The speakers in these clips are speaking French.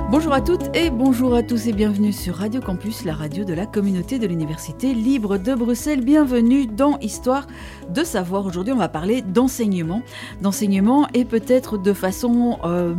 Bonjour à toutes et bonjour à tous et bienvenue sur Radio Campus, la radio de la communauté de l'Université libre de Bruxelles. Bienvenue dans Histoire de savoir. Aujourd'hui, on va parler d'enseignement et peut-être de façon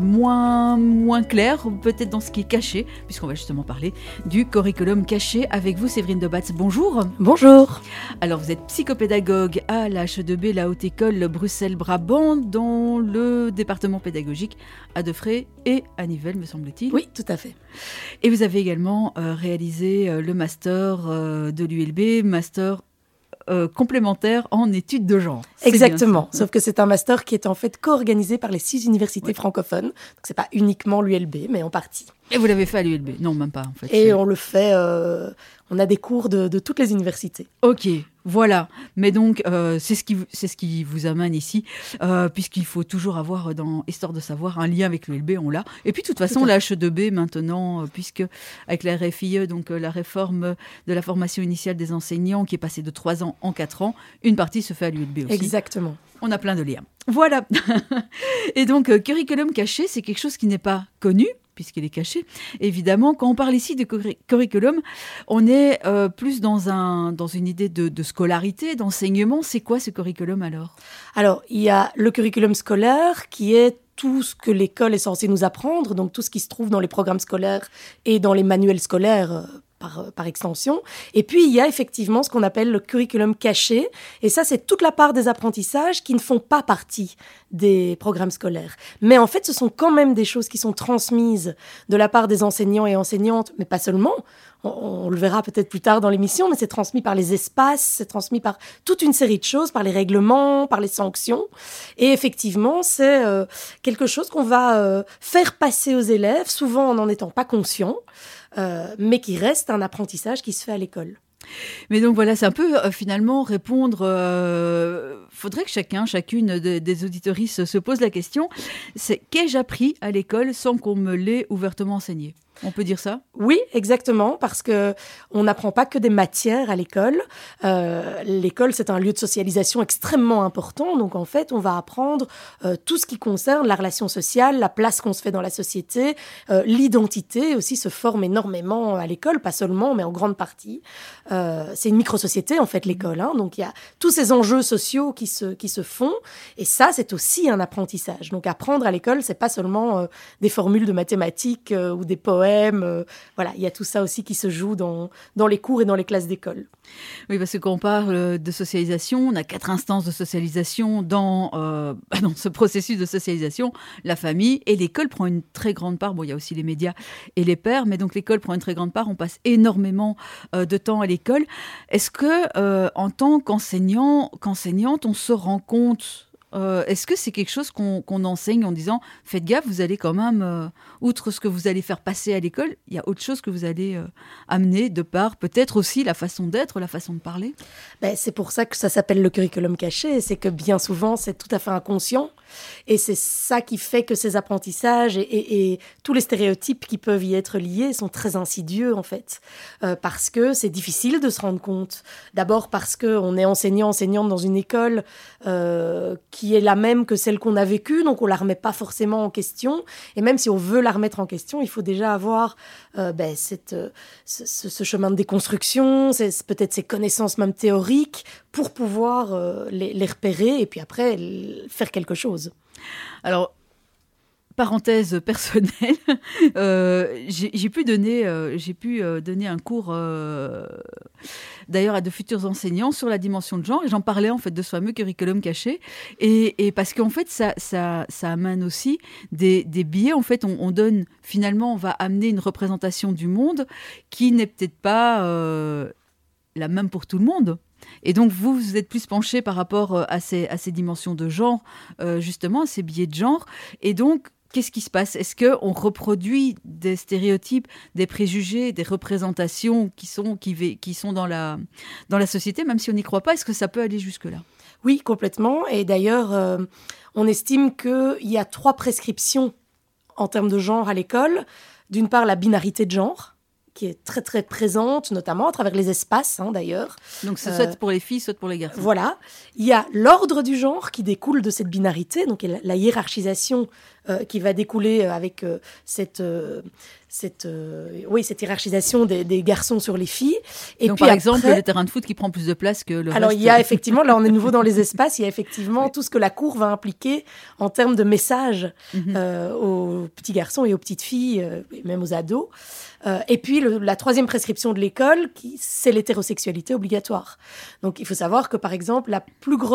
moins claire, peut-être dans ce qui est caché, puisqu'on va justement parler du curriculum caché avec vous, Séverine Debatz. Bonjour. Bonjour. Alors, vous êtes psychopédagogue à la H2B, la Haute École Bruxelles-Brabant, dans le département pédagogique à Defré et à Nivelles, me semble-t-il. Oui, tout à fait. Et vous avez également réalisé le master de l'ULB, master complémentaire en études de genre. Exactement, sauf que c'est un master qui est en fait co-organisé par les 6 universités francophones. Donc c'est pas uniquement l'ULB, mais en partie. Et vous l'avez fait à l'ULB? Non, même pas en fait. Et on le fait, on a des cours de toutes les universités. Ok, voilà. Mais donc, c'est ce qui vous amène ici, puisqu'il faut toujours avoir dans Histoire de savoir un lien avec l'ULB, on l'a. Et puis, de toute façon, la H2B maintenant, puisque avec la RFIE, donc la réforme de la formation initiale des enseignants, qui est passée de 3 ans en 4 ans, une partie se fait à l'ULB aussi. Exactement. On a plein de liens. Voilà. Et donc, curriculum caché, c'est quelque chose qui n'est pas connu, puisqu'il est caché. Évidemment, quand on parle ici de curriculum, on est plus dans une idée de scolarité, d'enseignement. C'est quoi ce curriculum alors ? Alors, il y a le curriculum scolaire qui est tout ce que l'école est censée nous apprendre, donc tout ce qui se trouve dans les programmes scolaires et dans les manuels scolaires par extension. Et puis, il y a effectivement ce qu'on appelle le curriculum caché. Et ça, c'est toute la part des apprentissages qui ne font pas partie des programmes scolaires. Mais en fait, ce sont quand même des choses qui sont transmises de la part des enseignants et enseignantes, mais pas seulement. On le verra peut-être plus tard dans l'émission, mais c'est transmis par les espaces, c'est transmis par toute une série de choses, par les règlements, par les sanctions. Et effectivement, c'est quelque chose qu'on va faire passer aux élèves, souvent en n'en étant pas conscient, mais qui reste un apprentissage qui se fait à l'école. Mais donc voilà, c'est un peu finalement répondre. Faudrait que chacune des auditoristes se pose la question. C'est qu'ai-je appris à l'école sans qu'on me l'ait ouvertement enseigné ? On peut dire ça ? Oui, exactement, parce que on n'apprend pas que des matières à l'école. L'école, c'est un lieu de socialisation extrêmement important. Donc, en fait, on va apprendre tout ce qui concerne la relation sociale, la place qu'on se fait dans la société, l'identité aussi se forme énormément à l'école, pas seulement, mais en grande partie. C'est une micro-société, en fait, l'école. Donc, il y a tous ces enjeux sociaux qui se font. Et ça, c'est aussi un apprentissage. Donc, apprendre à l'école, c'est pas seulement des formules de mathématiques ou des poèmes. Voilà, il y a tout ça aussi qui se joue dans les cours et dans les classes d'école. Oui, parce que quand on parle de socialisation, on a 4 instances de socialisation dans ce processus de socialisation. La famille et l'école prend une très grande part. Bon, il y a aussi les médias et les pairs, mais donc l'école prend une très grande part. On passe énormément de temps à l'école. Est-ce que, en tant qu'enseignante, on se rend compte... est-ce que c'est quelque chose qu'on enseigne en disant « Faites gaffe, vous allez quand même, outre ce que vous allez faire passer à l'école, il y a autre chose que vous allez amener de par peut-être aussi la façon d'être, la façon de parler ?» C'est pour ça que ça s'appelle le curriculum caché. C'est que bien souvent, c'est tout à fait inconscient. Et c'est ça qui fait que ces apprentissages et tous les stéréotypes qui peuvent y être liés sont très insidieux, en fait. Parce que c'est difficile de se rendre compte. D'abord parce qu'on est enseignante dans une école qui est la même que celle qu'on a vécue, donc on la remet pas forcément en question. Et même si on veut la remettre en question, il faut déjà avoir ce chemin de déconstruction, peut-être ces connaissances même théoriques, pour pouvoir les repérer et puis après faire quelque chose. Alors, parenthèse personnelle, j'ai pu donner un cours d'ailleurs à de futurs enseignants sur la dimension de genre et j'en parlais en fait de ce fameux curriculum caché et parce qu'en fait ça amène aussi des biais. En fait on donne, finalement on va amener une représentation du monde qui n'est peut-être pas la même pour tout le monde. Et donc, vous êtes plus penché par rapport à ces dimensions de genre, justement, à ces biais de genre. Et donc, qu'est-ce qui se passe ? Est-ce qu'on reproduit des stéréotypes, des préjugés, des représentations qui sont dans la société, même si on n'y croit pas ? Est-ce que ça peut aller jusque-là ? Oui, complètement. Et d'ailleurs, on estime qu'il y a 3 prescriptions en termes de genre à l'école. D'une part, la binarité de genre, qui est très très présente, notamment à travers les espaces, d'ailleurs. Donc c'est soit pour les filles, soit pour les garçons. Voilà. Il y a l'ordre du genre qui découle de cette binarité, donc la hiérarchisation qui va découler avec cette cette hiérarchisation des garçons sur les filles. Et donc, puis par exemple, après, le terrain de foot qui prend plus de place que le alors, reste. il y a effectivement, là on est de nouveau dans les espaces, il y a effectivement tout ce que la cour va impliquer en termes de messages aux petits garçons et aux petites filles, et même aux ados. Et puis la troisième prescription de l'école, c'est l'hétérosexualité obligatoire. Donc il faut savoir que par exemple, la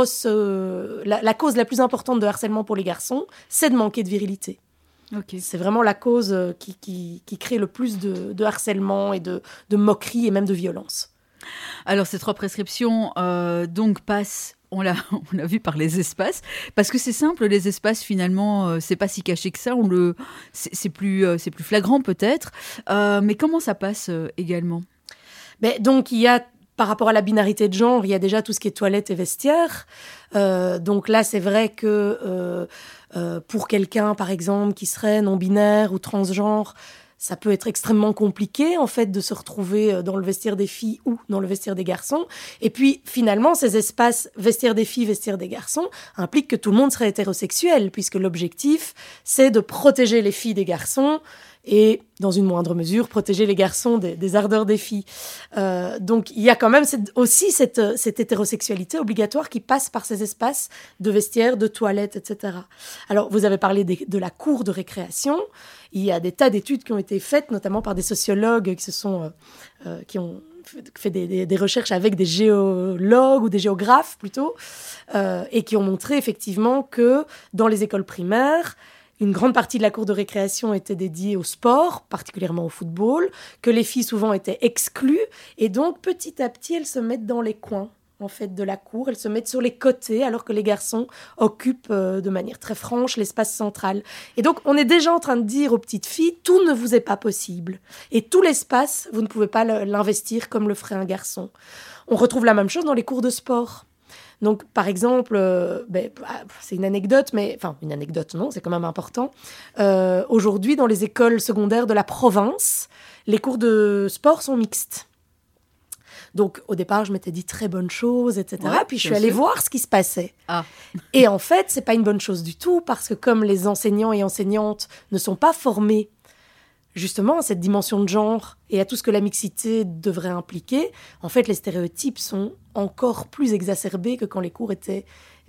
cause la plus importante de harcèlement pour les garçons, c'est de manquer de virilité. Okay. C'est vraiment la cause qui crée le plus de harcèlement et de moquerie et même de violence. Alors ces 3 prescriptions donc passent, on l'a vu, par les espaces, parce que c'est simple, les espaces finalement, c'est pas si caché que ça, c'est plus flagrant peut-être, mais comment ça passe également ? Donc il y a, par rapport à la binarité de genre, il y a déjà tout ce qui est toilettes et vestiaires. Donc là, c'est vrai que pour quelqu'un, par exemple, qui serait non-binaire ou transgenre, ça peut être extrêmement compliqué, en fait, de se retrouver dans le vestiaire des filles ou dans le vestiaire des garçons. Et puis, finalement, ces espaces vestiaire des filles, vestiaire des garçons impliquent que tout le monde serait hétérosexuel, puisque l'objectif, c'est de protéger les filles des garçons et, dans une moindre mesure, protéger les garçons des ardeurs des filles. Donc, il y a quand même aussi cette hétérosexualité obligatoire qui passe par ces espaces de vestiaire, de toilettes, etc. Alors, vous avez parlé de la cour de récréation. Il y a des tas d'études qui ont été faites, notamment par des sociologues qui ont fait des recherches avec des géologues ou des géographes plutôt, et qui ont montré effectivement que dans les écoles primaires, une grande partie de la cour de récréation était dédiée au sport, particulièrement au football, que les filles souvent étaient exclues, et donc petit à petit elles se mettent dans les coins en fait de la cour, elles se mettent sur les côtés alors que les garçons occupent de manière très franche l'espace central. Et donc on est déjà en train de dire aux petites filles, tout ne vous est pas possible. Et tout l'espace, vous ne pouvez pas l'investir comme le ferait un garçon. On retrouve la même chose dans les cours de sport. Donc, par exemple, c'est une anecdote, une anecdote, non, c'est quand même important. Aujourd'hui, dans les écoles secondaires de la province, les cours de sport sont mixtes. Donc, au départ, je m'étais dit très bonne chose, etc. Ouais, puis, je suis allée voir ce qui se passait. Ah. Et en fait, c'est pas une bonne chose du tout, parce que comme les enseignants et enseignantes ne sont pas formés justement à cette dimension de genre et à tout ce que la mixité devrait impliquer, en fait, les stéréotypes sont encore plus exacerbés que quand les cours étaient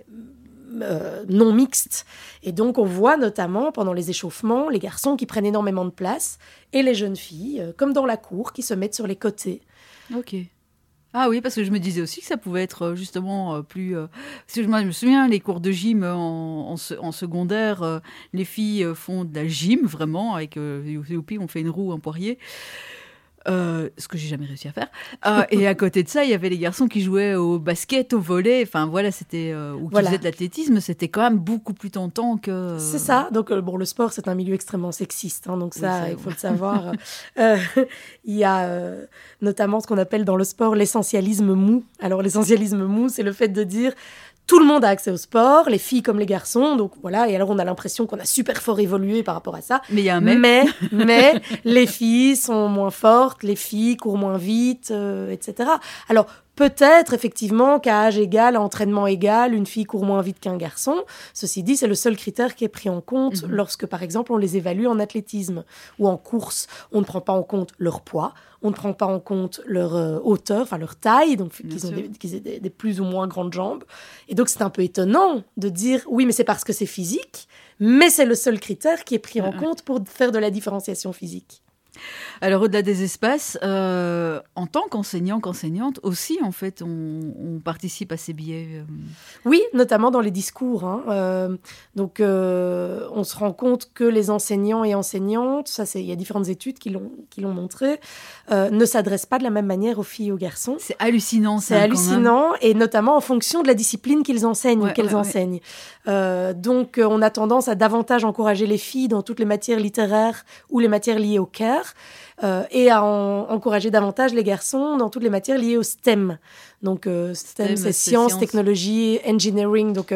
non mixtes. Et donc, on voit notamment, pendant les échauffements, les garçons qui prennent énormément de place et les jeunes filles, comme dans la cour, qui se mettent sur les côtés. Ok. Ah oui, parce que je me disais aussi que ça pouvait être justement plus... Parce que je me souviens, les cours de gym en secondaire, les filles font de la gym, vraiment, avec Youpi, on fait une roue, un poirier. Ce que j'ai jamais réussi à faire. Et à côté de ça, il y avait les garçons qui jouaient au basket, au volley, enfin voilà, c'était ou qui faisaient de l'athlétisme, c'était quand même beaucoup plus tentant que. C'est ça. Donc le sport, c'est un milieu extrêmement sexiste, hein, donc ça, oui, il faut le savoir. Il y a notamment ce qu'on appelle dans le sport l'essentialisme mou. Alors l'essentialisme mou, c'est le fait de dire tout le monde a accès au sport, les filles comme les garçons, donc voilà, et alors on a l'impression qu'on a super fort évolué par rapport à ça. Mais il y a un mais les filles sont moins fortes, les filles courent moins vite, etc. Alors peut-être effectivement qu'à âge égal, à entraînement égal, une fille court moins vite qu'un garçon. Ceci dit, c'est le seul critère qui est pris en compte lorsque, par exemple, on les évalue en athlétisme ou en course. On ne prend pas en compte leur poids, on ne prend pas en compte leur hauteur, enfin leur taille, donc qu'ils aient des plus ou moins grandes jambes. Et donc c'est un peu étonnant de dire oui, mais c'est parce que c'est physique, mais c'est le seul critère qui est pris en compte pour faire de la différenciation physique. Alors, au-delà des espaces, en tant qu'enseignante aussi, en fait, on participe à ces biais. Oui, notamment dans les discours. Donc, on se rend compte que les enseignants et enseignantes, il y a différentes études qui l'ont montré, ne s'adressent pas de la même manière aux filles et aux garçons. C'est hallucinant, ça. C'est hallucinant, et notamment en fonction de la discipline qu'ils enseignent ou qu'elles enseignent. Donc, on a tendance à davantage encourager les filles dans toutes les matières littéraires ou les matières liées au care, et à encourager davantage les garçons dans toutes les matières liées au STEM. Donc, STEM, c'est sciences, technologie, engineering, donc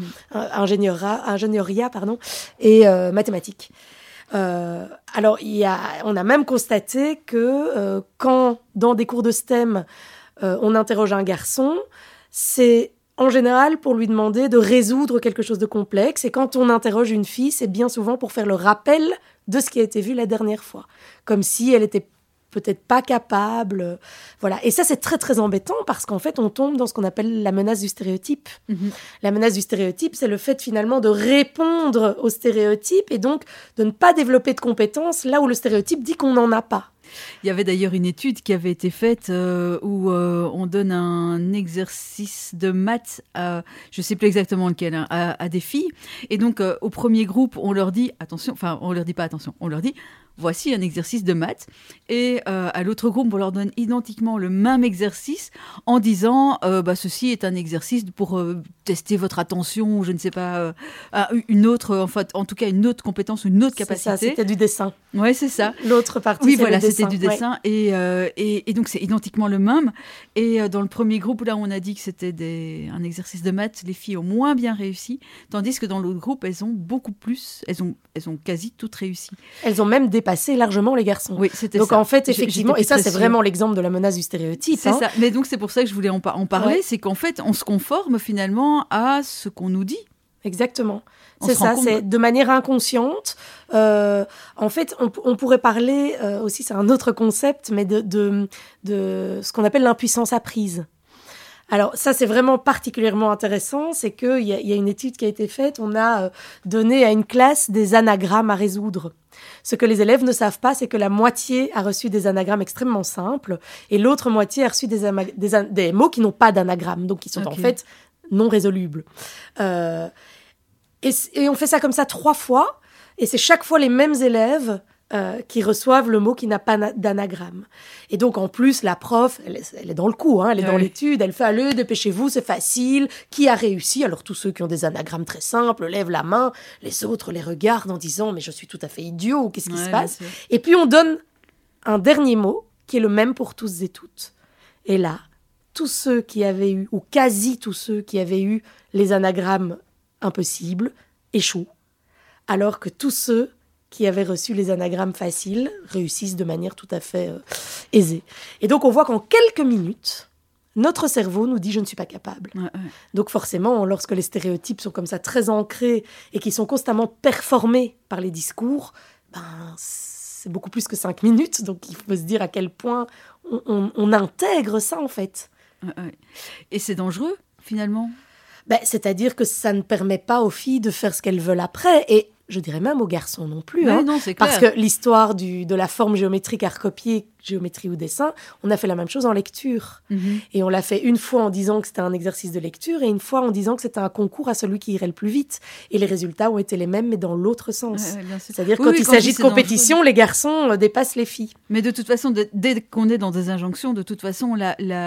ingénieria, et mathématiques. Alors, on a même constaté que quand, dans des cours de STEM, on interroge un garçon, c'est en général pour lui demander de résoudre quelque chose de complexe. Et quand on interroge une fille, c'est bien souvent pour faire le rappel de ce qui a été vu la dernière fois. Comme si elle était peut-être pas capable. Voilà. Et ça, c'est très, très embêtant parce qu'en fait, on tombe dans ce qu'on appelle la menace du stéréotype. La menace du stéréotype, c'est le fait finalement de répondre au stéréotype et donc de ne pas développer de compétences là où le stéréotype dit qu'on n'en a pas. Il y avait d'ailleurs une étude qui avait été faite où on donne un exercice de maths, je ne sais plus exactement lequel, hein, à des filles. Et donc, au premier groupe, on leur dit, attention, enfin, on leur dit pas attention, on leur dit, voici un exercice de maths. Et à l'autre groupe, on leur donne identiquement le même exercice en disant, ceci est un exercice pour tester votre attention, je ne sais pas, une autre, enfin, en tout cas, une autre compétence, une autre capacité. C'est ça, c'était du dessin. Ouais, c'est ça. L'autre partie, oui, c'est voilà, le dessin. c'était du dessin. Ouais. Et donc, c'est identiquement le même. Et dans le premier groupe, là, on a dit que c'était un exercice de maths, les filles ont moins bien réussi, tandis que dans l'autre groupe, elles ont beaucoup plus, elles ont quasi toutes réussi. Elles ont même dépassé largement les garçons. Oui, c'était donc, ça. En fait, effectivement, et ça, c'est vraiment l'exemple de la menace du stéréotype. C'est ça. Mais donc, c'est pour ça que je voulais en parler, c'est qu'en fait, on se conforme finalement à ce qu'on nous dit. Exactement. C'est ça, c'est de manière inconsciente. En fait, on pourrait parler aussi, c'est un autre concept, mais de ce qu'on appelle l'impuissance apprise. Alors ça, c'est vraiment particulièrement intéressant, c'est qu'il y a une étude qui a été faite, on a donné à une classe des anagrammes à résoudre. Ce que les élèves ne savent pas, c'est que la moitié a reçu des anagrammes extrêmement simples et l'autre moitié a reçu des mots qui n'ont pas d'anagramme, donc qui sont en fait non résolubles. Et on fait ça comme ça 3 fois, et c'est chaque fois les mêmes élèves qui reçoivent le mot qui n'a pas d'anagramme. Et donc, en plus, la prof, elle est dans le coup, hein, elle est dans l'étude, elle fait « Allez, dépêchez-vous, c'est facile. Qui a réussi ?» Alors, tous ceux qui ont des anagrammes très simples lèvent la main, les autres les regardent en disant « Mais je suis tout à fait idiot, ou qu'est-ce qui se passe ?» Et puis, on donne un dernier mot qui est le même pour tous et toutes. Et là, tous ceux qui avaient eu, ou quasi tous ceux qui avaient eu les anagrammes impossibles, échouent, alors que tous ceux qui avaient reçu les anagrammes faciles réussissent de manière tout à fait aisée. Et donc, on voit qu'en quelques minutes, notre cerveau nous dit « je ne suis pas capable ». Donc forcément, lorsque les stéréotypes sont comme ça très ancrés et qui sont constamment performés par les discours, c'est beaucoup plus que 5 minutes. Donc, il faut se dire à quel point on intègre ça, en fait. Et c'est dangereux, finalement. C'est-à-dire que ça ne permet pas aux filles de faire ce qu'elles veulent après. Et je dirais même aux garçons non plus. Non, c'est clair. Parce que l'histoire de la forme géométrique à recopier, géométrie ou dessin, on a fait la même chose en lecture. Et on l'a fait une fois en disant que c'était un exercice de lecture et une fois en disant que c'était un concours à celui qui irait le plus vite. Et les résultats ont été les mêmes, mais dans l'autre sens. C'est-à-dire quand il s'agit de compétition, les garçons dépassent les filles. Mais de toute façon, dès qu'on est dans des injonctions, de toute façon,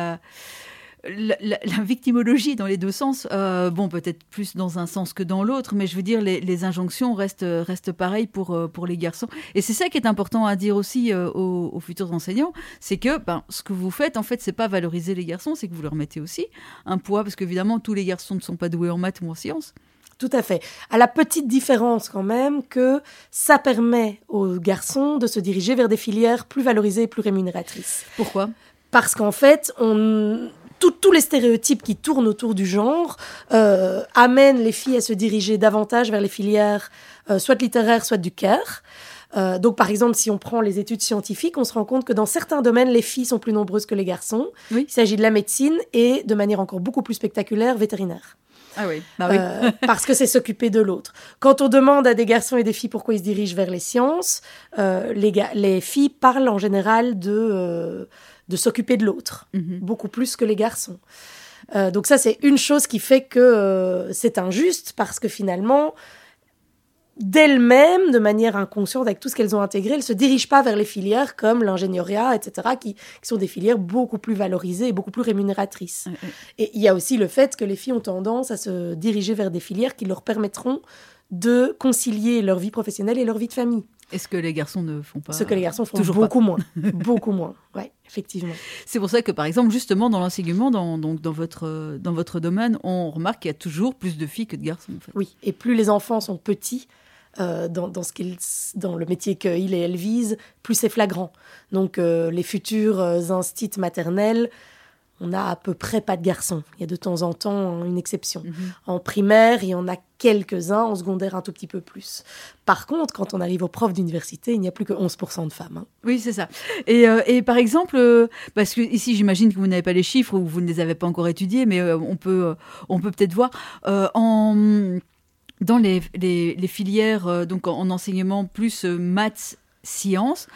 la victimologie dans les deux sens, peut-être plus dans un sens que dans l'autre, mais je veux dire, les injonctions restent pareilles pour les garçons. Et c'est ça qui est important à dire aussi aux futurs enseignants, c'est que ce que vous faites, en fait, c'est pas valoriser les garçons, c'est que vous leur mettez aussi un poids, parce qu'évidemment, tous les garçons ne sont pas doués en maths ou en sciences. Tout à fait. À la petite différence quand même que ça permet aux garçons de se diriger vers des filières plus valorisées et plus rémunératrices. Pourquoi ? Parce qu'en fait, tous les stéréotypes qui tournent autour du genre amènent les filles à se diriger davantage vers les filières soit littéraires, soit du care. Donc, par exemple, si on prend les études scientifiques, on se rend compte que dans certains domaines, les filles sont plus nombreuses que les garçons. Oui. Il s'agit de la médecine et, de manière encore beaucoup plus spectaculaire, vétérinaire. Ah oui. Parce que c'est s'occuper de l'autre. Quand on demande à des garçons et des filles pourquoi ils se dirigent vers les sciences, les filles parlent en général de s'occuper de l'autre, beaucoup plus que les garçons. Donc ça, c'est une chose qui fait que c'est injuste, parce que finalement, d'elles-mêmes, de manière inconsciente, avec tout ce qu'elles ont intégré, elles ne se dirigent pas vers les filières comme l'ingénieuriat, etc., qui sont des filières beaucoup plus valorisées et beaucoup plus rémunératrices. Et il y a aussi le fait que les filles ont tendance à se diriger vers des filières qui leur permettront de concilier leur vie professionnelle et leur vie de famille. Et ce que les garçons ne font pas. Ce que les garçons font beaucoup moins. Beaucoup moins, oui, effectivement. C'est pour ça que, par exemple, justement, dans l'enseignement, dans votre domaine, on remarque qu'il y a toujours plus de filles que de garçons. En fait. Oui, et plus les enfants sont petits, dans le métier qu'ils et elles visent, plus c'est flagrant. Donc, les futurs instits maternels on a à peu près pas de garçons. Il y a de temps en temps une exception. En primaire, il y en a quelques-uns, en secondaire un tout petit peu plus. Par contre, quand on arrive aux profs d'université, il n'y a plus que 11% de femmes. Oui, c'est ça. Et par exemple, parce que ici, j'imagine que vous n'avez pas les chiffres ou vous ne les avez pas encore étudiés, mais on peut peut-être voir dans les filières, donc en enseignement plus maths, sciences,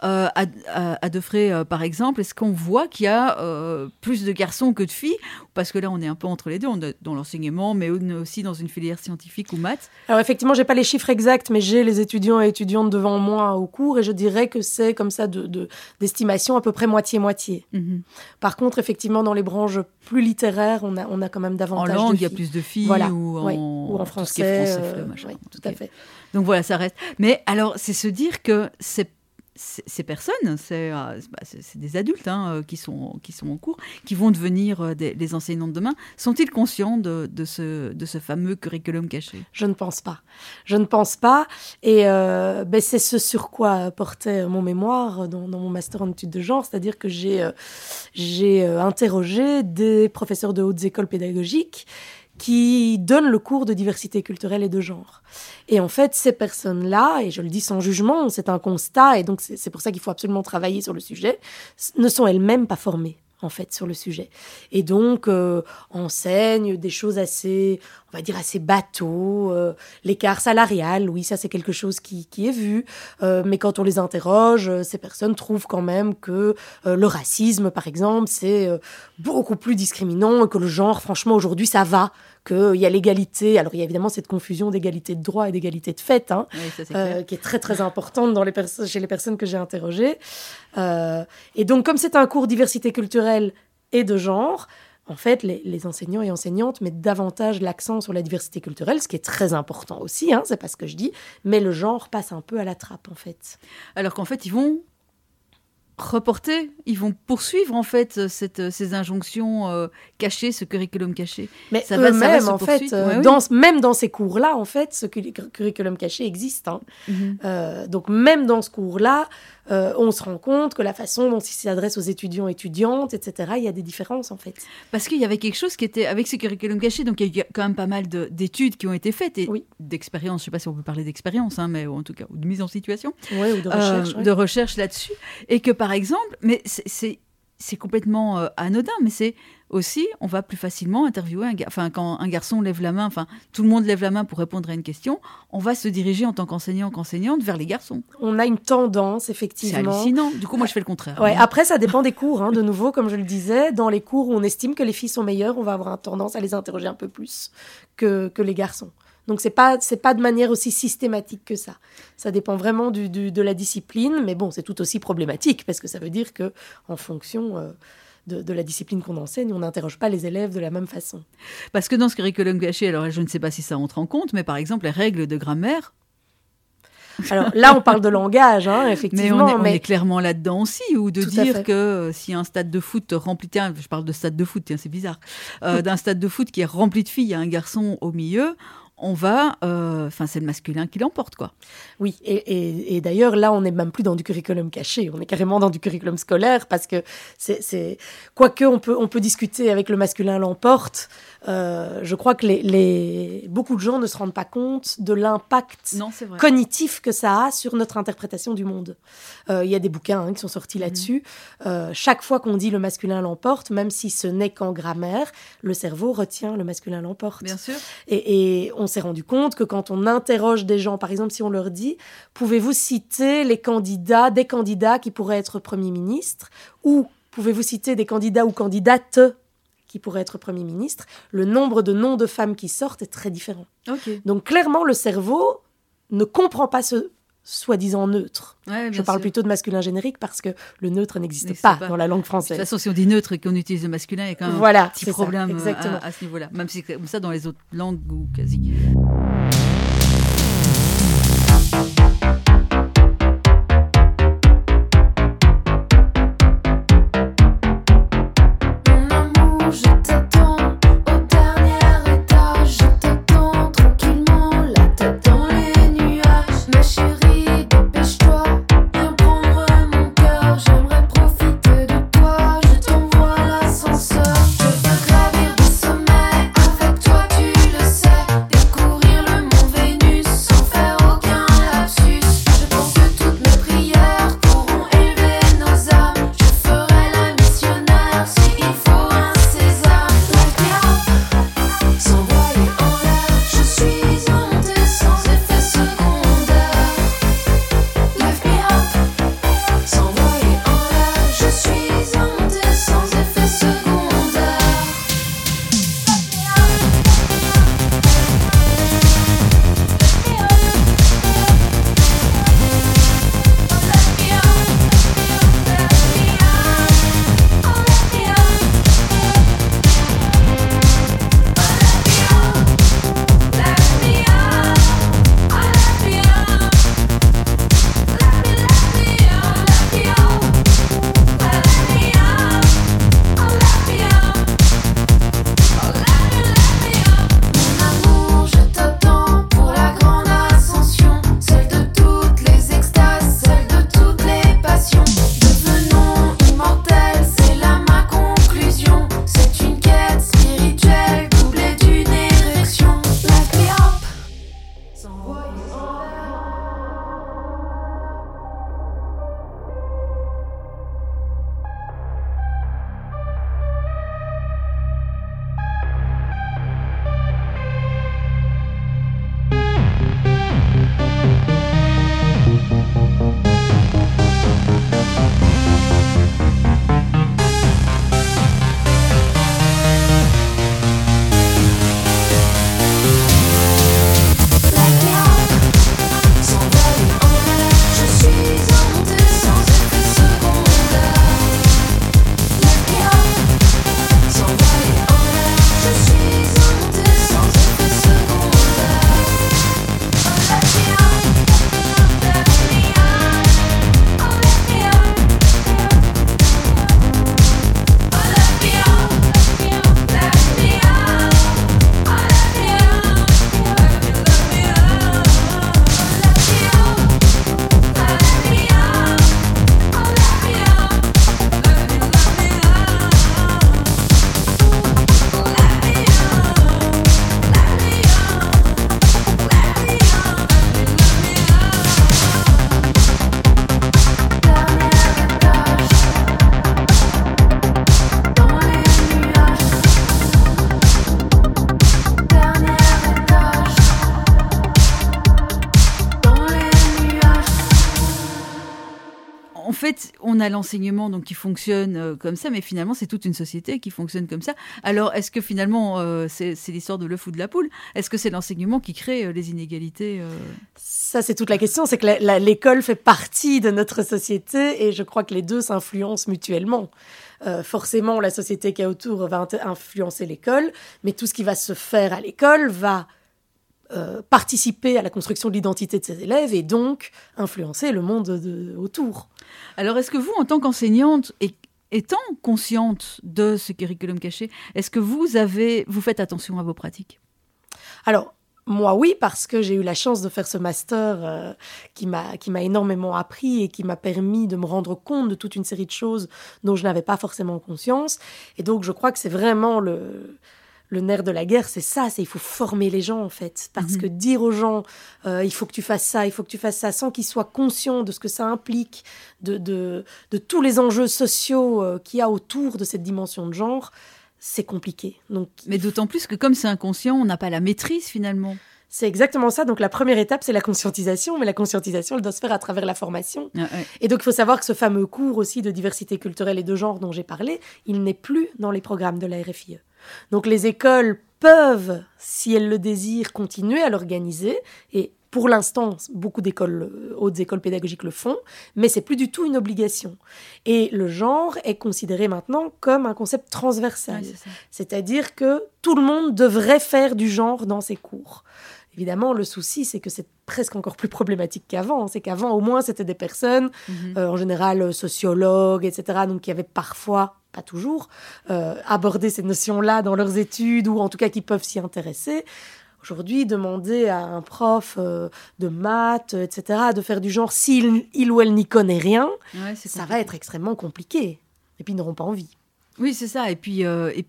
à Defré, par exemple, est-ce qu'on voit qu'il y a plus de garçons que de filles? Parce que là, on est un peu entre les deux, on est dans l'enseignement, mais on est aussi dans une filière scientifique ou maths. Alors effectivement, j'ai pas les chiffres exacts, mais j'ai les étudiants et étudiantes devant moi au cours, et je dirais que c'est comme ça d'estimation à peu près moitié-moitié. Par contre, effectivement, dans les branches plus littéraires, on a quand même davantage de filles. En langue, il y a plus de filles, voilà. ou ou en français. Machin. Tout à fait. Donc voilà, ça reste. Mais alors, c'est se dire que ces personnes, c'est des adultes qui sont en cours, qui vont devenir les enseignants de demain. Sont-ils conscients de ce fameux curriculum caché? Je ne pense pas. Et c'est ce sur quoi portait mon mémoire dans mon master en études de genre, c'est-à-dire que j'ai interrogé des professeurs de hautes écoles pédagogiques qui donnent le cours de diversité culturelle et de genre. Et en fait, ces personnes-là, et je le dis sans jugement, c'est un constat, et donc c'est pour ça qu'il faut absolument travailler sur le sujet, ne sont elles-mêmes pas formées, en fait, sur le sujet. Et donc, enseignent des choses assez, on va dire, assez bateaux, l'écart salarial, oui, ça c'est quelque chose qui est vu, mais quand on les interroge, ces personnes trouvent quand même que le racisme, par exemple, c'est beaucoup plus discriminant, et que le genre, franchement, aujourd'hui, ça va, qu'il y a l'égalité. Alors, il y a évidemment cette confusion d'égalité de droit et d'égalité de fait, oui, ça, c'est qui est très, très importante chez les personnes que j'ai interrogées. Et donc, comme c'est un cours diversité culturelle et de genre, en fait, les enseignants et enseignantes mettent davantage l'accent sur la diversité culturelle, ce qui est très important aussi, c'est pas ce que je dis, mais le genre passe un peu à la trappe, en fait. Alors qu'en fait, ils vont reporter, ils vont poursuivre en fait ces injonctions cachées, ce curriculum caché. Mais ça va en fait, même dans ces cours-là, en fait, ce curriculum caché existe. Donc même dans ce cours-là, on se rend compte que la façon dont il s'adresse aux étudiants, étudiantes, etc., il y a des différences en fait. Parce qu'il y avait quelque chose qui était avec ce curriculum caché, donc il y a eu quand même pas mal d'études qui ont été faites et d'expériences. Je ne sais pas si on peut parler d'expérience, mais en tout cas ou de mise en situation, ou de recherche, de recherche là-dessus, et que par exemple, mais c'est complètement anodin, mais c'est aussi, on va plus facilement interviewer quand un garçon lève la main, tout le monde lève la main pour répondre à une question, on va se diriger en tant qu'enseignante vers les garçons. On a une tendance, effectivement. C'est hallucinant. Du coup, moi, je fais le contraire. Ouais, après, ça dépend des cours, de nouveau, comme je le disais. Dans les cours où on estime que les filles sont meilleures, on va avoir tendance à les interroger un peu plus que les garçons. Donc, c'est pas de manière aussi systématique que ça. Ça dépend vraiment de la discipline, mais bon, c'est tout aussi problématique, parce que ça veut dire que en fonction de la discipline qu'on enseigne, on n'interroge pas les élèves de la même façon. Parce que dans ce curriculum caché, alors je ne sais pas si ça entre en compte, mais par exemple, les règles de grammaire... Alors là, on parle de langage, effectivement. Mais on est clairement là-dedans aussi, ou de dire que si un stade de foot rempli... Tiens, je parle de stade de foot, c'est bizarre. D'un stade de foot qui est rempli de filles, il y a un garçon au milieu... on va... c'est le masculin qui l'emporte, quoi. Oui, et d'ailleurs, là, on n'est même plus dans du curriculum caché. On est carrément dans du curriculum scolaire, parce que c'est... Quoique, on peut discuter avec le masculin l'emporte, je crois que beaucoup de gens ne se rendent pas compte de l'impact cognitif que ça a sur notre interprétation du monde. Il y a des bouquins qui sont sortis là-dessus. Chaque fois qu'on dit le masculin l'emporte, même si ce n'est qu'en grammaire, le cerveau retient le masculin l'emporte. Bien sûr. Et on s'est rendu compte que quand on interroge des gens, par exemple, si on leur dit « Pouvez-vous citer des candidats qui pourraient être Premier ministre ?» ou « Pouvez-vous citer des candidats ou candidates qui pourraient être Premier ministre ?» Le nombre de noms de femmes qui sortent est très différent. Okay. Donc clairement, le cerveau ne comprend pas ce soi-disant neutre. Je parle plutôt de masculin générique parce que le neutre n'existe pas dans la langue française. De toute façon, si on dit neutre et qu'on utilise le masculin, il y a quand même un petit problème à ce niveau-là. Même si c'est comme ça dans les autres langues ou quasi. J'aimerais profiter de toi, je t'envoie l'ascenseur. en fait, on a l'enseignement donc, qui fonctionne comme ça, mais finalement, c'est toute une société qui fonctionne comme ça. Alors, est-ce que finalement, c'est l'histoire de l'œuf ou de la poule? Est-ce que c'est l'enseignement qui crée les inégalités Ça, c'est toute la question. C'est que l'école fait partie de notre société et je crois que les deux s'influencent mutuellement. Forcément, la société qui est autour va influencer l'école, mais tout ce qui va se faire à l'école va participer à la construction de l'identité de ses élèves et donc influencer le monde autour. Alors, est-ce que vous, en tant qu'enseignante, étant consciente de ce curriculum caché, est-ce que vous faites attention à vos pratiques? Alors, moi, oui, parce que j'ai eu la chance de faire ce master qui m'a énormément appris et qui m'a permis de me rendre compte de toute une série de choses dont je n'avais pas forcément conscience. Et donc, je crois que c'est vraiment le nerf de la guerre, c'est ça, il faut former les gens en fait. Parce que dire aux gens, il faut que tu fasses ça, il faut que tu fasses ça, sans qu'ils soient conscients de ce que ça implique, de tous les enjeux sociaux qu'il y a autour de cette dimension de genre, c'est compliqué. Donc, mais d'autant plus que comme c'est inconscient, on n'a pas la maîtrise finalement. C'est exactement ça. Donc la première étape, c'est la conscientisation, mais la conscientisation, elle doit se faire à travers la formation. Ah, ouais. Et donc il faut savoir que ce fameux cours aussi de diversité culturelle et de genre dont j'ai parlé, il n'est plus dans les programmes de la RFIE. Donc les écoles peuvent, si elles le désirent, continuer à l'organiser. Et pour l'instant, beaucoup hautes écoles pédagogiques le font, mais c'est plus du tout une obligation. Et le genre est considéré maintenant comme un concept transversal. Ouais, c'est-à-dire que tout le monde devrait faire du genre dans ses cours. Évidemment, le souci, c'est que c'est presque encore plus problématique qu'avant. C'est qu'avant, au moins, c'était des personnes, en général sociologues, etc., donc qui avaient parfois, pas toujours, abordé ces notions-là dans leurs études, ou en tout cas qui peuvent s'y intéresser. Aujourd'hui, demander à un prof de maths, etc., de faire du genre s'il ou elle n'y connaît rien, ça va être extrêmement compliqué. Et puis, ils n'auront pas envie. Oui, c'est ça. Et puis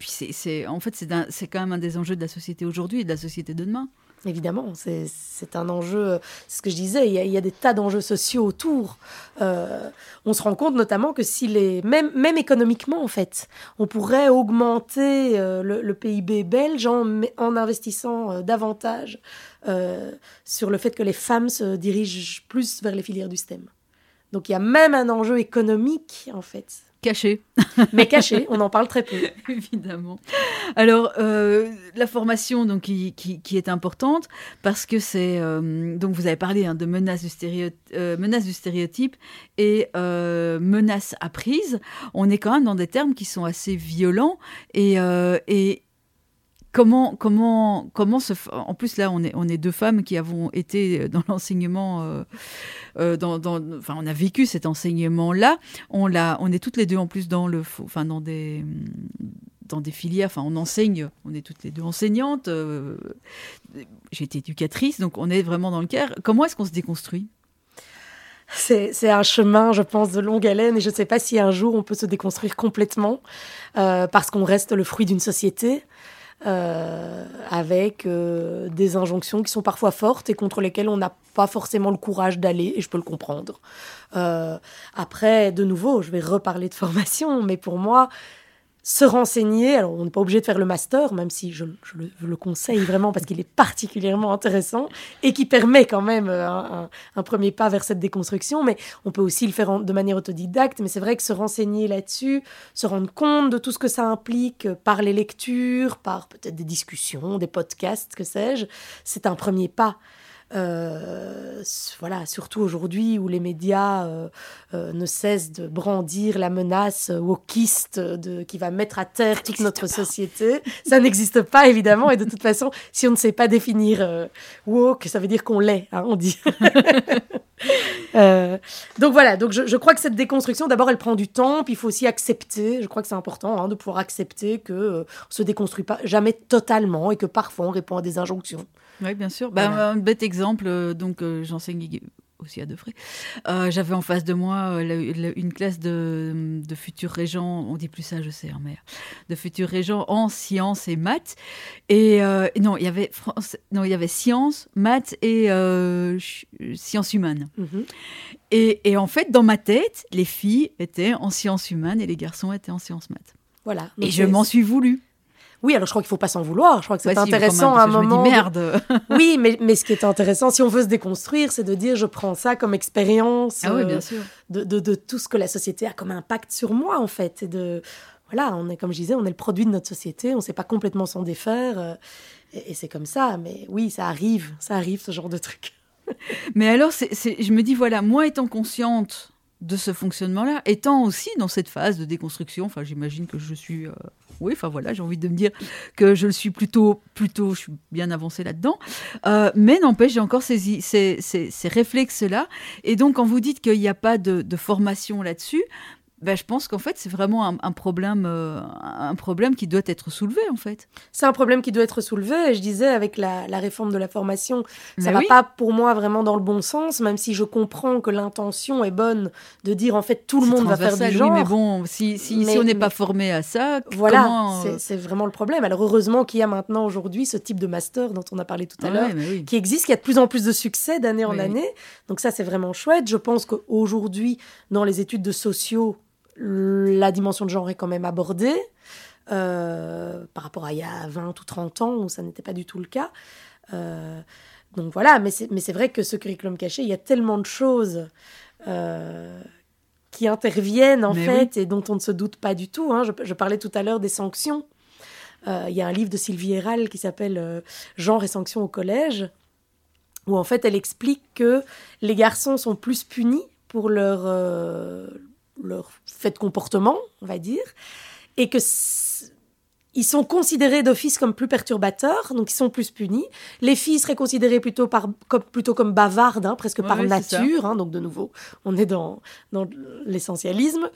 en fait, c'est quand même un des enjeux de la société aujourd'hui et de la société de demain. Évidemment, c'est un enjeu, c'est ce que je disais, il y a des tas d'enjeux sociaux autour. On se rend compte notamment que même économiquement, en fait, on pourrait augmenter le PIB belge en investissant davantage sur le fait que les femmes se dirigent plus vers les filières du STEM. Donc il y a même un enjeu économique, en fait. Caché. Mais caché, on en parle très peu. Évidemment. Alors, la formation donc, qui est importante parce que c'est... donc, vous avez parlé de menaces du stéréotype et menaces apprises. On est quand même dans des termes qui sont assez violents et comment en plus là on est deux femmes qui avons été dans l'enseignement on a vécu cet enseignement là, on est toutes les deux en plus dans des filières, on enseigne, on est toutes les deux enseignantes, j'ai été éducatrice, donc on est vraiment dans le cœur. Comment est-ce qu'on se déconstruit? C'est un chemin, je pense, de longue haleine et je ne sais pas si un jour on peut se déconstruire complètement parce qu'on reste le fruit d'une société avec des injonctions qui sont parfois fortes et contre lesquelles on n'a pas forcément le courage d'aller, et je peux le comprendre. Après, de nouveau, je vais reparler de formation, mais pour moi, se renseigner, alors on n'est pas obligé de faire le master, même si je le conseille vraiment parce qu'il est particulièrement intéressant et qui permet quand même un premier pas vers cette déconstruction, mais on peut aussi le faire de manière autodidacte, mais c'est vrai que se renseigner là-dessus, se rendre compte de tout ce que ça implique par les lectures, par peut-être des discussions, des podcasts, que sais-je, c'est un premier pas. Surtout aujourd'hui où les médias ne cessent de brandir la menace wokiste qui va mettre à terre toute notre société. Ça n'existe pas évidemment, et de toute façon, si on ne sait pas définir woke, ça veut dire qu'on l'est, on dit. Donc voilà, je crois que cette déconstruction, d'abord, elle prend du temps, puis il faut aussi accepter, je crois que c'est important de pouvoir accepter qu'on ne se déconstruit pas jamais totalement et que parfois on répond à des injonctions. Oui, bien sûr. Voilà. Un bête exemple, j'enseigne aussi à Defray. J'avais en face de moi une classe de futurs régents, on dit plus ça, je sais, mais de futurs régents en sciences et maths. Et il y avait sciences, maths et sciences humaines. Mm-hmm. Et en fait, dans ma tête, les filles étaient en sciences humaines et les garçons étaient en sciences maths. Voilà. Et je m'en suis voulu. Oui, alors je crois qu'il ne faut pas s'en vouloir. Je crois que c'est Si, intéressant quand même, à un moment. Je me dis merde. Oui, mais ce qui est intéressant, si on veut se déconstruire, c'est de dire je prends ça comme expérience Ah oui, bien sûr. de tout ce que la société a comme impact sur moi, en fait. Et voilà, comme je disais, on est le produit de notre société, on ne sait pas complètement s'en défaire. Et c'est comme ça. Mais oui, ça arrive, ce genre de truc. Mais alors, je me dis, voilà, moi étant consciente de ce fonctionnement-là, étant aussi dans cette phase de déconstruction, enfin, j'imagine que je suis... oui, enfin voilà, j'ai envie de me dire que je le suis plutôt, je suis bien avancée là-dedans. Mais n'empêche, j'ai encore ces réflexes-là. Et donc, quand vous dites qu'il n'y a pas de formation là-dessus, ben, je pense qu'en fait, c'est vraiment un problème qui doit être soulevé, en fait. C'est un problème qui doit être soulevé. Et je disais, avec la réforme de la formation, ça ne va pas, pour moi, vraiment dans le bon sens, même si je comprends que l'intention est bonne de dire, en fait, tout le monde va faire du genre. Oui, mais bon, si on n'est pas formé à ça, voilà, comment... c'est vraiment le problème. Alors, heureusement qu'il y a maintenant, aujourd'hui, ce type de master dont on a parlé tout à l'heure, qui existe, qui a de plus en plus de succès d'année en année. Donc ça, c'est vraiment chouette. Je pense qu'aujourd'hui, dans les études de sociaux, la dimension de genre est quand même abordée par rapport à il y a 20 ou 30 ans où ça n'était pas du tout le cas. Donc voilà, mais c'est vrai que ce curriculum caché, il y a tellement de choses qui interviennent en fait et dont on ne se doute pas du tout. Hein. Je parlais tout à l'heure des sanctions. Il y a un livre de Sylvie Héral qui s'appelle « Genre et sanctions au collège » où en fait elle explique que les garçons sont plus punis pour leur fait de comportement, on va dire, et que ils sont considérés d'office comme plus perturbateurs, donc ils sont plus punis. Les filles seraient considérées plutôt comme bavardes, hein, presque par nature, hein, donc de nouveau, on est dans l'essentialisme.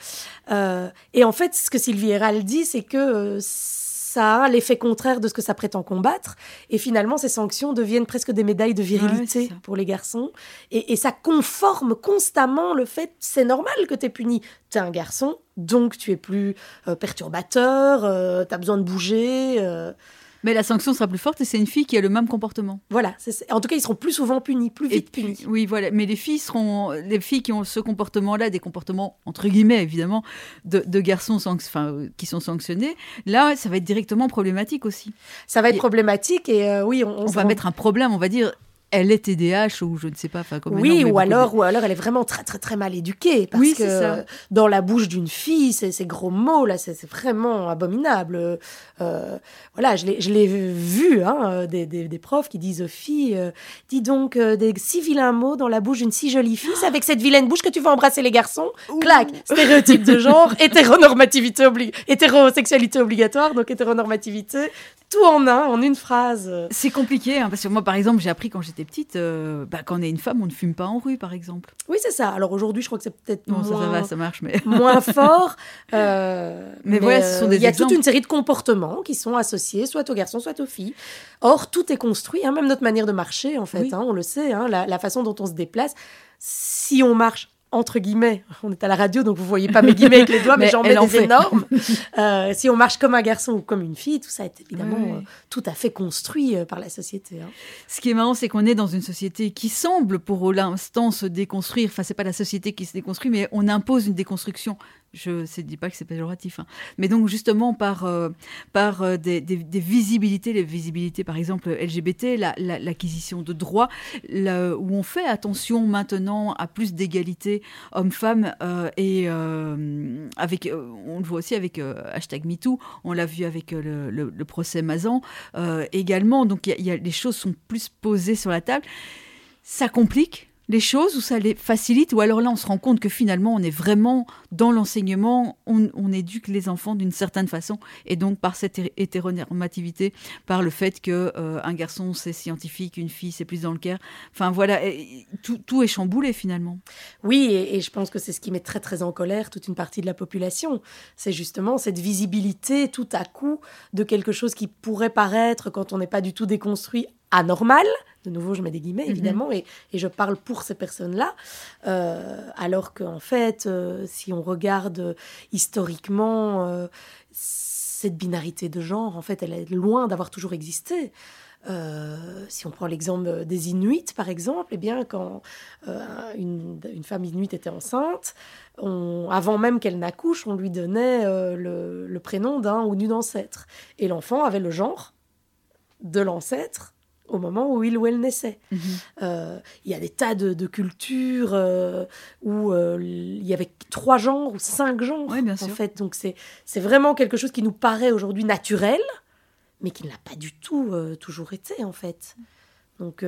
Et en fait, ce que Sylvie Héral dit, c'est que ça a l'effet contraire de ce que ça prétend combattre. Et finalement, ces sanctions deviennent presque des médailles de virilité pour les garçons. Et ça conforme constamment le fait, c'est normal que tu es puni. Tu es un garçon, donc tu es plus perturbateur, tu as besoin de bouger. Mais la sanction sera plus forte et c'est une fille qui a le même comportement. Voilà. En tout cas, ils seront plus souvent punis, plus vite punis. Oui, voilà. Mais les filles qui ont ce comportement-là, des comportements, entre guillemets, évidemment, de garçons qui sont sanctionnés, là, ça va être directement problématique aussi. Ça va être problématique et oui, on va mettre un problème, on va dire... Elle est TDAH ou je ne sais pas. Oui, ou alors elle est vraiment très, très, très mal éduquée. Parce que ça. Dans la bouche d'une fille, ces gros mots, là, c'est vraiment abominable. Voilà, je l'ai vu, hein, des profs qui disent aux filles, dis donc des si vilains mots dans la bouche d'une si jolie fille, c'est avec cette vilaine bouche que tu vas embrasser les garçons. Clac, stéréotype de genre, hétérosexualité obligatoire, donc hétéronormativité. Tout en une phrase. C'est compliqué, hein, parce que moi, par exemple, j'ai appris quand j'étais petite, quand on est une femme, on ne fume pas en rue, par exemple. Oui, c'est ça. Alors aujourd'hui, je crois que c'est peut-être ça marche, mais... moins fort. Mais voilà, ce sont des exemples. Il y a toute une série de comportements qui sont associés, soit aux garçons, soit aux filles. Or, tout est construit, hein, même notre manière de marcher, en fait. Hein, on le sait, hein, la façon dont on se déplace. Si on marche... entre guillemets, on est à la radio, donc vous voyez pas mes guillemets avec les doigts, mais j'en mets des énormes. Si on marche comme un garçon ou comme une fille, tout ça est évidemment tout à fait construit par la société. Hein. Ce qui est marrant, c'est qu'on est dans une société qui semble pour l'instant se déconstruire. Enfin, c'est pas la société qui se déconstruit, mais on impose une déconstruction. Je ne dis pas que c'est péjoratif, hein. Mais donc justement par des visibilités, les visibilités par exemple LGBT, l'acquisition de droits, où on fait attention maintenant à plus d'égalité hommes-femmes et avec, on le voit aussi avec #MeToo, on l'a vu avec le procès Mazan également. Donc les choses sont plus posées sur la table. Ça complique les choses ou ça les facilite, ou alors là on se rend compte que finalement on est vraiment dans l'enseignement, on éduque les enfants d'une certaine façon, et donc par cette hétéronormativité, par le fait qu'un garçon c'est scientifique, une fille c'est plus dans le care, enfin voilà, tout est chamboulé finalement. Oui, et je pense que c'est ce qui met très très en colère toute une partie de la population, c'est justement cette visibilité tout à coup de quelque chose qui pourrait paraître, quand on n'est pas du tout déconstruit, anormal. De nouveau, je mets des guillemets, évidemment, et je parle pour ces personnes-là. Alors qu'en fait, si on regarde historiquement, cette binarité de genre, en fait, elle est loin d'avoir toujours existé. Si on prend l'exemple des Inuits, par exemple, eh bien, quand une femme Inuit était enceinte, avant même qu'elle n'accouche, on lui donnait le prénom d'un ou d'une ancêtre. Et l'enfant avait le genre de l'ancêtre au moment où il ou elle naissait. Il y a des tas de cultures où il y avait 3 genres ou 5 genres, bien en sûr. fait. Donc c'est vraiment quelque chose qui nous paraît aujourd'hui naturel, mais qui ne l'a pas du tout toujours été, en fait. Donc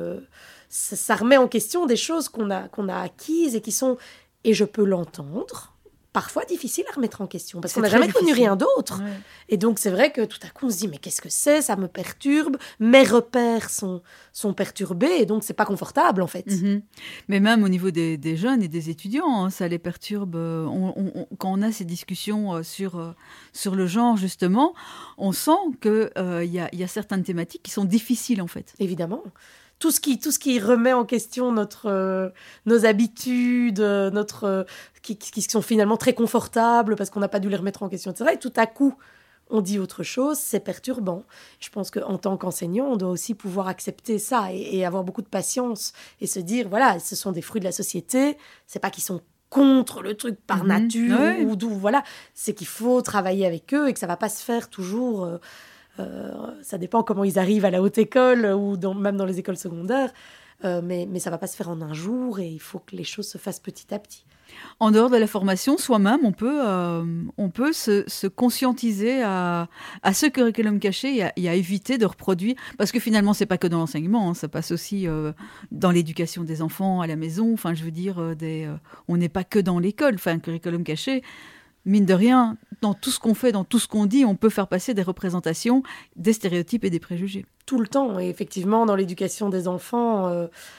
ça remet en question des choses qu'on a acquises et qui sont, et je peux l'entendre, parfois difficiles à remettre en question, parce qu'on n'a jamais connu rien d'autre. Ouais. Et donc, c'est vrai que tout à coup, on se dit, mais qu'est-ce que c'est ? Ça me perturbe. Mes repères sont perturbés, et donc, c'est pas confortable, en fait. Mais même au niveau des jeunes et des étudiants, ça les perturbe. Quand on a ces discussions sur le genre, justement, on sent qu'il y a certaines thématiques qui sont difficiles, en fait. Évidemment. Tout ce qui remet en question nos habitudes, qui sont finalement très confortables parce qu'on n'a pas dû les remettre en question, etc. Et tout à coup, on dit autre chose, c'est perturbant. Je pense qu'en tant qu'enseignant, on doit aussi pouvoir accepter ça et avoir beaucoup de patience et se dire, voilà, ce sont des fruits de la société, c'est pas qu'ils sont contre le truc par nature, ou d'où, voilà, c'est qu'il faut travailler avec eux et que ça va pas se faire toujours... ça dépend comment ils arrivent à la haute école ou même dans les écoles secondaires, mais ça ne va pas se faire en un jour et il faut que les choses se fassent petit à petit. En dehors de la formation, soi-même, on peut se conscientiser à ce curriculum caché et à éviter de reproduire, parce que finalement, ce n'est pas que dans l'enseignement, ça passe aussi dans l'éducation des enfants à la maison, enfin, je veux dire, on n'est pas que dans l'école, enfin, un curriculum caché, mine de rien, dans tout ce qu'on fait, dans tout ce qu'on dit, on peut faire passer des représentations, des stéréotypes et des préjugés. Tout le temps. Et effectivement, dans l'éducation des enfants,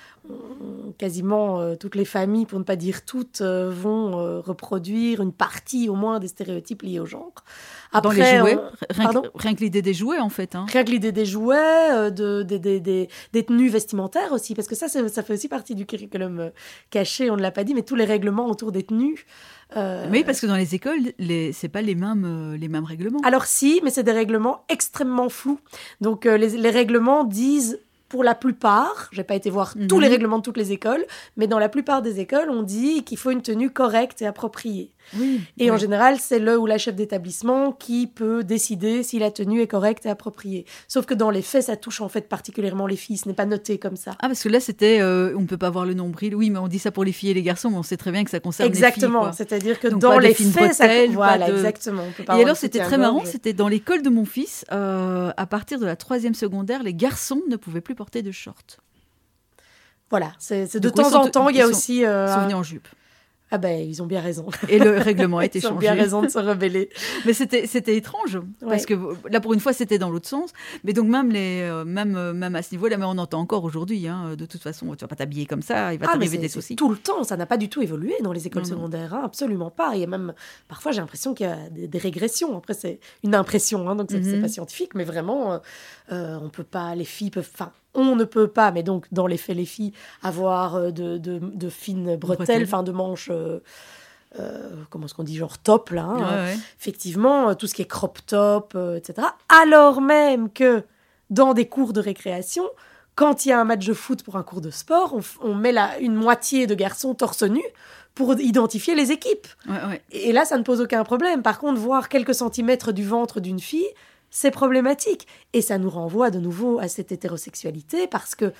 quasiment toutes les familles, pour ne pas dire toutes, vont reproduire une partie au moins des stéréotypes liés au genre. Après, dans les jouets, rien que l'idée des jouets, en fait. Rien que l'idée des jouets, des tenues vestimentaires aussi, parce que ça fait aussi partie du curriculum caché, on ne l'a pas dit, mais tous les règlements autour des tenues. Oui, parce que dans les écoles, c'est pas les mêmes règlements. Alors si, mais c'est des règlements extrêmement flous. Donc les règlements disent, pour la plupart, j'ai pas été voir tous les règlements de toutes les écoles, mais dans la plupart des écoles, on dit qu'il faut une tenue correcte et appropriée. Et en général, c'est le ou la chef d'établissement qui peut décider si la tenue est correcte et appropriée. Sauf que dans les faits, ça touche en fait particulièrement les filles. Ce n'est pas noté comme ça. Ah, parce que là, c'était... on ne peut pas voir le nombril. Oui, mais on dit ça pour les filles et les garçons, mais on sait très bien que ça concerne les filles. Exactement. C'est-à-dire que donc, dans les faits, ça... Voilà, exactement. On peut pas et alors, c'était très marrant. C'était dans l'école de mon fils, à partir de la 3e secondaire, les garçons ne pouvaient plus porter de shorts. Voilà. C'est de temps en temps, il y a aussi... Ils sont venus en jupe. Ah ben, ils ont bien raison. Et le règlement a été changé. Ils ont bien raison de se rebeller. Mais c'était étrange, parce que là, pour une fois, c'était dans l'autre sens. Mais donc, même à ce niveau-là, mais on entend encore aujourd'hui, de toute façon, tu vas pas t'habiller comme ça, il va t'arriver des soucis. Tout le temps, ça n'a pas du tout évolué dans les écoles secondaires, absolument pas. Et même, parfois, j'ai l'impression qu'il y a des régressions. Après, c'est une impression, donc c'est pas scientifique, mais vraiment, on peut pas, les filles peuvent... On ne peut pas, mais donc dans les faits, les filles, avoir de fines bretelles, de manches, comment est-ce qu'on dit, genre top, là. Effectivement, tout ce qui est crop top, etc. Alors même que dans des cours de récréation, quand il y a un match de foot pour un cours de sport, on met une moitié de garçons torse nu pour identifier les équipes. Et là, ça ne pose aucun problème. Par contre, voir quelques centimètres du ventre d'une fille... c'est problématique. Et ça nous renvoie de nouveau à cette hétérosexualité parce que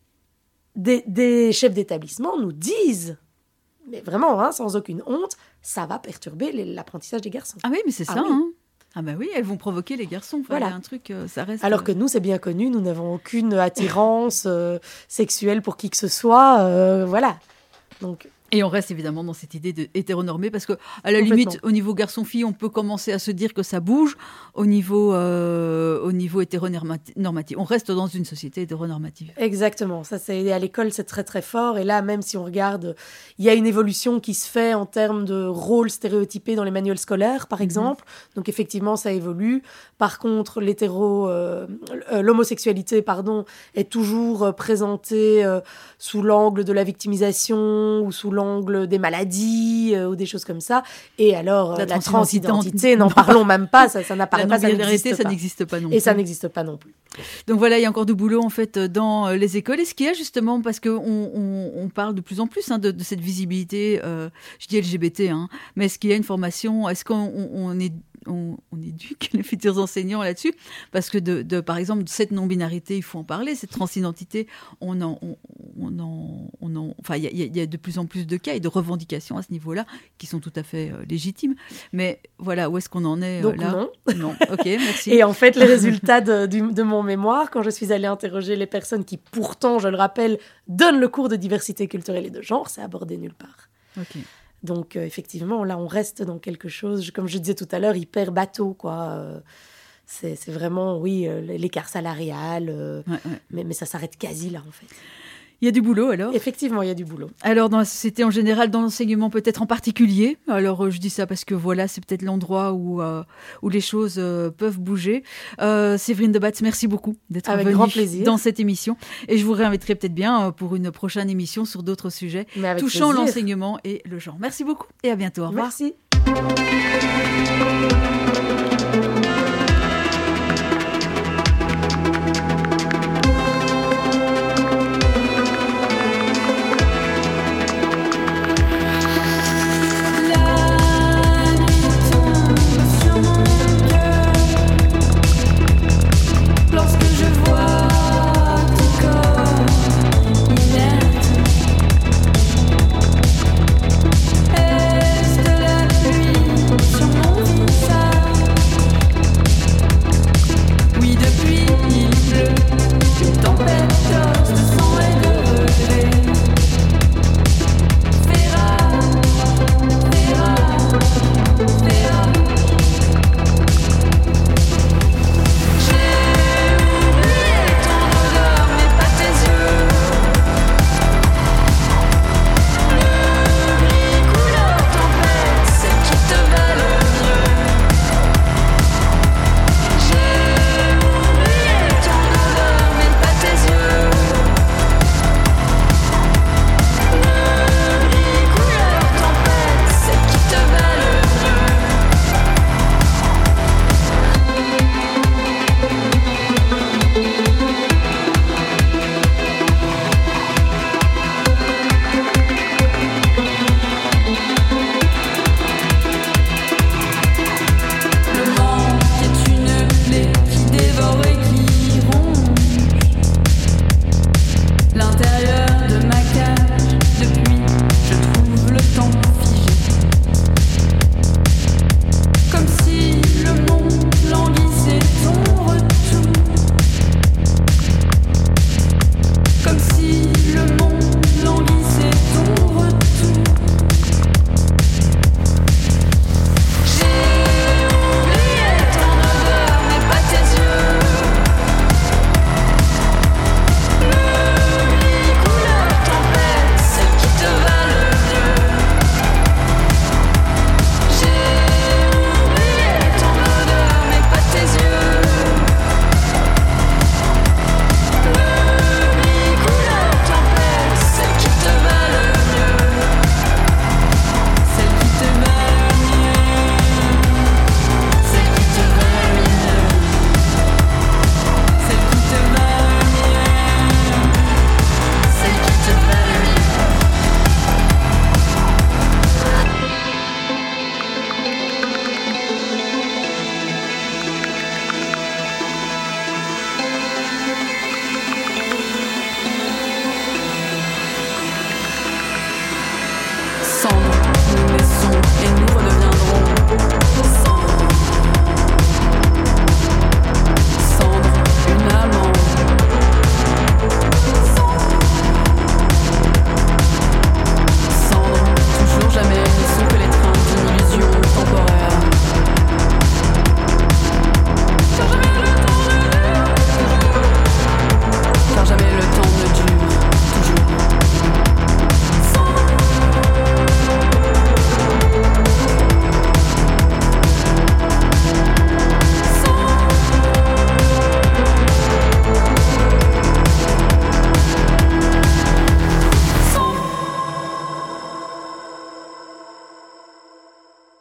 des chefs d'établissement nous disent, mais vraiment, sans aucune honte, ça va perturber l'apprentissage des garçons. Ah oui, mais c'est ça. Oui. Ah ben oui, elles vont provoquer les garçons. Voilà. Un truc, ça reste... Alors que nous, c'est bien connu, nous n'avons aucune attirance sexuelle pour qui que ce soit. Voilà. Donc... Et on reste évidemment dans cette idée de hétéronormé parce que, à la limite, au niveau garçon-fille, on peut commencer à se dire que ça bouge. Au niveau hétéronormatif, on reste dans une société hétéronormative. Exactement. Ça, à l'école, c'est très très fort. Et là, même si on regarde, il y a une évolution qui se fait en termes de rôles stéréotypés dans les manuels scolaires, par exemple. Donc effectivement, ça évolue. Par contre, l'homosexualité, est toujours présentée sous l'angle de la victimisation ou sous l'angle l'angle des maladies ou des choses comme ça. Et alors, la transidentité, transidentité, n'en parlons même pas, ça n'apparaît pas, ça n'existe pas non plus. Et ça n'existe pas non plus. Donc voilà, il y a encore du boulot en fait dans les écoles. Est-ce qu'il y a justement, parce qu'on parle de plus en plus de cette visibilité, je dis LGBT, mais est-ce qu'il y a une formation, est-ce qu'on éduque les futurs enseignants là-dessus, parce que par exemple cette non-binarité, il faut en parler, cette transidentité, enfin il y a de plus en plus de cas et de revendications à ce niveau-là qui sont tout à fait légitimes. Mais voilà, où est-ce qu'on en est donc là ? Non. Ok, merci. Et en fait, les résultats de mon mémoire, quand je suis allée interroger les personnes qui, pourtant, je le rappelle, donnent le cours de diversité culturelle et de genre, c'est abordé nulle part. Ok. Donc, effectivement, là, on reste dans quelque chose, comme je disais tout à l'heure, hyper bateau, quoi. C'est vraiment, oui, l'écart salarial, mais ça s'arrête quasi là, en fait. Il y a du boulot, alors ? Effectivement, il y a du boulot. Alors, dans la société en général, dans l'enseignement peut-être en particulier. Alors, je dis ça parce que voilà, c'est peut-être l'endroit où les choses peuvent bouger. Séverine Debatz, merci beaucoup d'être venue dans cette émission. Et je vous réinviterai peut-être bien pour une prochaine émission sur d'autres sujets touchant l'enseignement et le genre. Merci beaucoup et à bientôt. Au revoir. Merci.